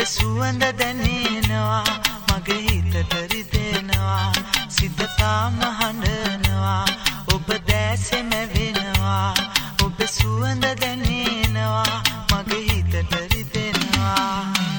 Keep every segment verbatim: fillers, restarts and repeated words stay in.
සුවඳ දැනෙනවා මගේ හිතට රිදෙනවා සිත තාම හඬනවා ඔබ දැසෙම වෙනවා ඔබ සුවඳ දැනෙනවා මගේ හිතට රිදෙනවා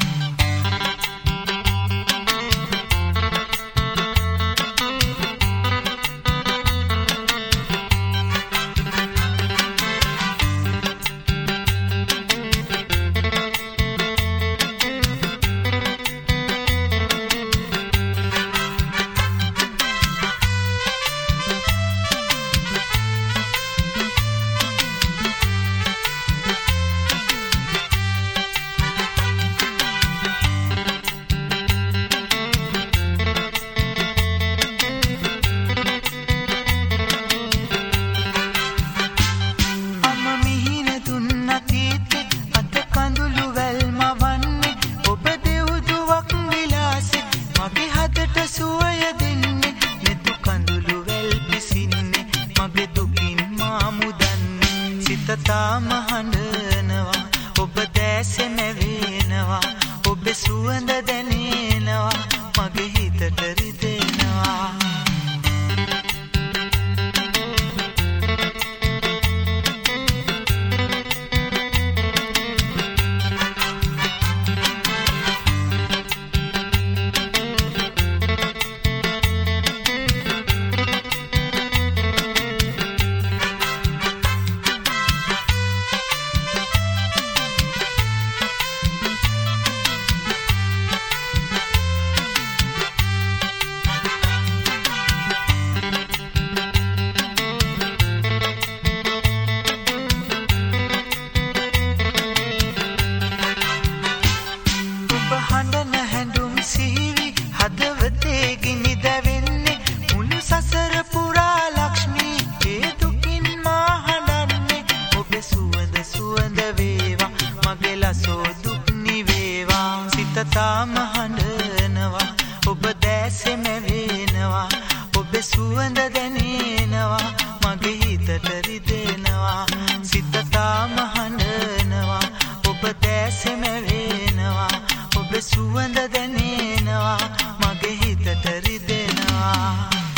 සුවය දෙන්නේ නෙතු කඳුළු වැල් පිසින්නේ මගේ දුකින් මා මුදන්නේ සිත තාම හඬනවා ඔබ දැසෙම වෙනවා ඔබ සුවඳ දැනෙනවා මගේ හිතට රිදෙනවා හඬන හැඬුම් සිහිවි හදවතේ ගිනි දැවෙන්නේ මුළු සසර පුරා ලක්ෂ්මී ඒ දුකින් මා හඬන්නේ ඔබේ සුවඳ සුවඳ වේවා මගේ ලසෝ දුක් නිවේවා සිත තාම හඬනවා ඔබ දැසෙම වෙනවා ඔබේ සුවඳ දැනෙනවා මගේ හිතට රිදෙනවා සිත තාම හඬනවා ඔබ දැසෙම වෙනවා ඔබ සුවඳ දැනෙනවා මගේ හිතට රිදෙනවා